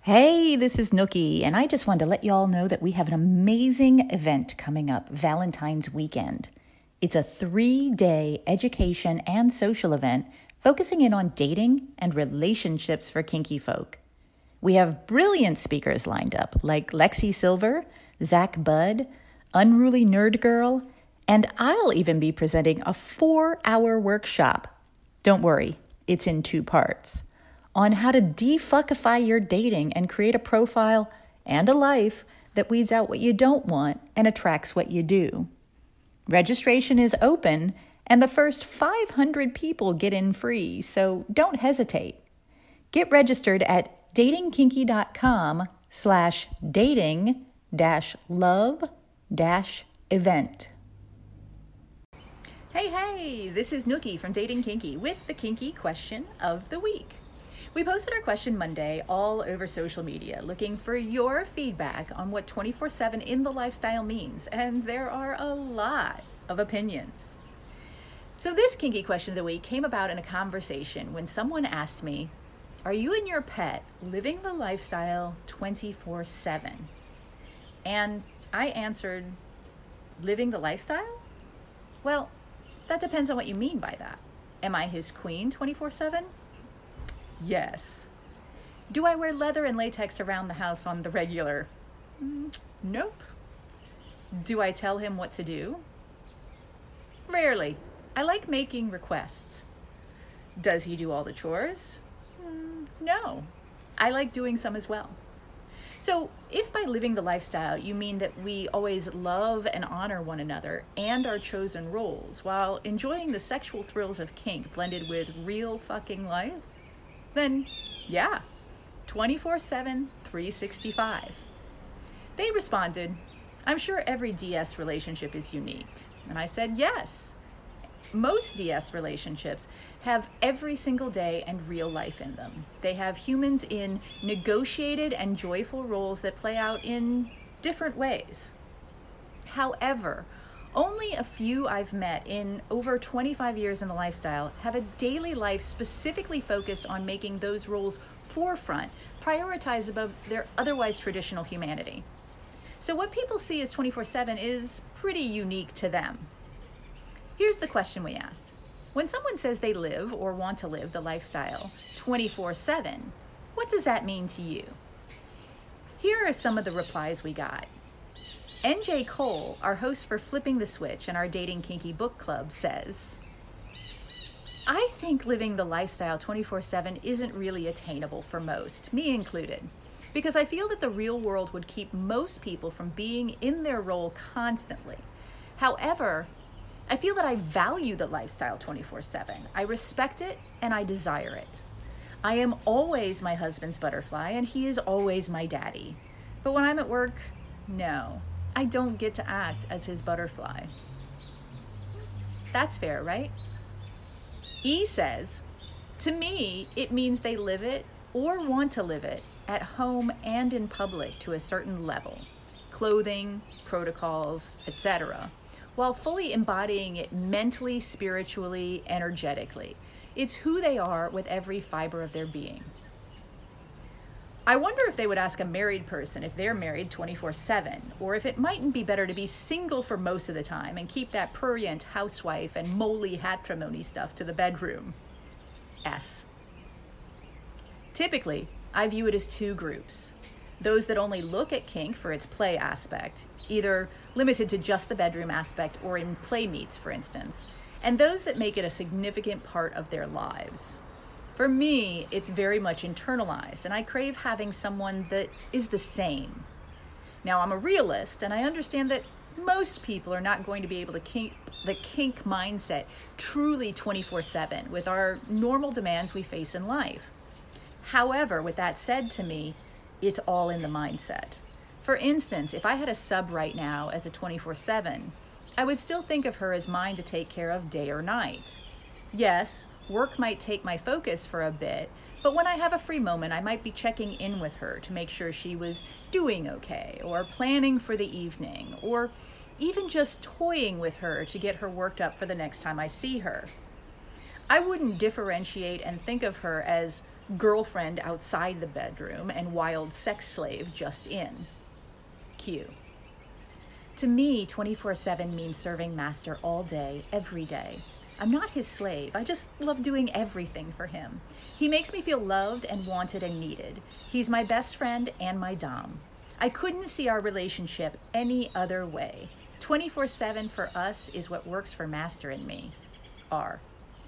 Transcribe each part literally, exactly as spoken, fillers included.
Hey, this is Nookie, and I just wanted to let you all know that we have an amazing event coming up Valentine's weekend. It's a three-day education and social event focusing in on dating and relationships for kinky folk. We have brilliant speakers lined up like Lexi Silver, Zach Budd, Unruly Nerd Girl, and I'll even be presenting a four-hour workshop. Don't worry, it's in two parts. On how to defuckify your dating and create a profile and a life that weeds out what you don't want and attracts what you do. Registration is open, and the first five hundred people get in free, so don't hesitate. Get registered at datingkinky.com slash dating dash love dash event. Hey, hey, this is Nookie from Dating Kinky with the kinky question of the week. We posted our question Monday all over social media looking for your feedback on what twenty-four seven in the lifestyle means, and there are a lot of opinions. So this kinky question of the week came about in a conversation when someone asked me, are you and your pet living the lifestyle twenty-four seven? And I answered, living the lifestyle? Well, that depends on what you mean by that. Am I his queen twenty-four seven? Yes. Do I wear leather and latex around the house on the regular? Mm, nope. Do I tell him what to do? Rarely. I like making requests. Does he do all the chores? Mm, no. I like doing some as well. So if by living the lifestyle you mean that we always love and honor one another and our chosen roles while enjoying the sexual thrills of kink blended with real fucking life, then yeah, twenty-four seven, three sixty-five. They responded, I'm sure every D S relationship is unique. And I said, yes. Most D S relationships have every single day and real life in them. They have humans in negotiated and joyful roles that play out in different ways. However, only a few I've met in over twenty-five years in the lifestyle have a daily life specifically focused on making those roles forefront, prioritized above their otherwise traditional humanity. So what people see as twenty-four seven is pretty unique to them. Here's the question we asked. When someone says they live or want to live the lifestyle twenty-four seven, what does that mean to you? Here are some of the replies we got. N J Cole, our host for Flipping the Switch and our Dating Kinky book club, says, I think living the lifestyle twenty-four seven isn't really attainable for most, me included, because I feel that the real world would keep most people from being in their role constantly. However, I feel that I value the lifestyle twenty-four seven. I respect it and I desire it. I am always my husband's butterfly and he is always my daddy. But when I'm at work, no. I don't get to act as his butterfly. That's fair, right? E says, to me, it means they live it or want to live it at home and in public to a certain level, clothing, protocols, et cetera, while fully embodying it mentally, spiritually, energetically. It's who they are with every fiber of their being. I wonder if they would ask a married person if they're married twenty-four seven, or if it mightn't be better to be single for most of the time and keep that prurient housewife and moly hatrimony stuff to the bedroom. S. Typically, I view it as two groups. Those that only look at kink for its play aspect, either limited to just the bedroom aspect or in play meets, for instance, and those that make it a significant part of their lives. For me, it's very much internalized, and I crave having someone that is the same. Now, I'm a realist, and I understand that most people are not going to be able to keep the kink mindset truly twenty-four seven with our normal demands we face in life. However, with that said, to me, it's all in the mindset. For instance, if I had a sub right now as a twenty-four seven, I would still think of her as mine to take care of day or night. Yes, work might take my focus for a bit, but when I have a free moment, I might be checking in with her to make sure she was doing okay, or planning for the evening, or even just toying with her to get her worked up for the next time I see her. I wouldn't differentiate and think of her as girlfriend outside the bedroom and wild sex slave just in. Q. To me, twenty-four seven means serving Master all day, every day. I'm not his slave. I just love doing everything for him. He makes me feel loved and wanted and needed. He's my best friend and my dom. I couldn't see our relationship any other way. twenty-four seven for us is what works for Master and me. R.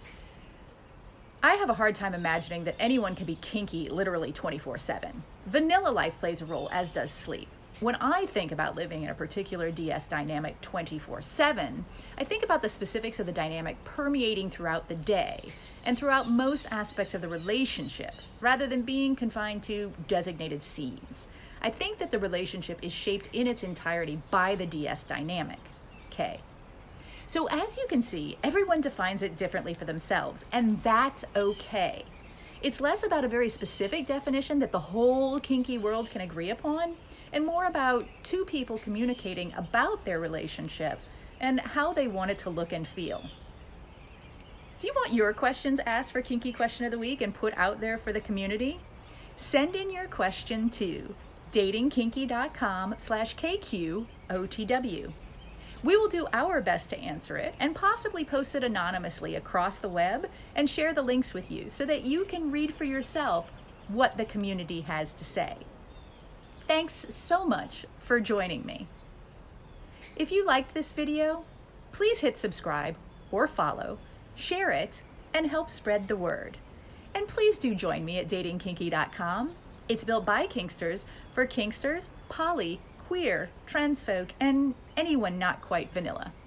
I have a hard time imagining that anyone can be kinky literally twenty-four seven. Vanilla life plays a role, as does sleep. When I think about living in a particular D S dynamic twenty-four seven, I think about the specifics of the dynamic permeating throughout the day and throughout most aspects of the relationship, rather than being confined to designated scenes. I think that the relationship is shaped in its entirety by the D S dynamic. K. So as you can see, everyone defines it differently for themselves, and that's okay. It's less about a very specific definition that the whole kinky world can agree upon, and more about two people communicating about their relationship and how they want it to look and feel. Do you want your questions asked for Kinky Question of the Week and put out there for the community? Send in your question to datingkinky.com slash KQOTW. We will do our best to answer it and possibly post it anonymously across the web and share the links with you so that you can read for yourself what the community has to say. Thanks so much for joining me. If you liked this video, please hit subscribe or follow, share it, and help spread the word. And please do join me at dating kinky dot com. It's built by Kinksters for Kinksters, poly, queer, trans folk, and anyone not quite vanilla.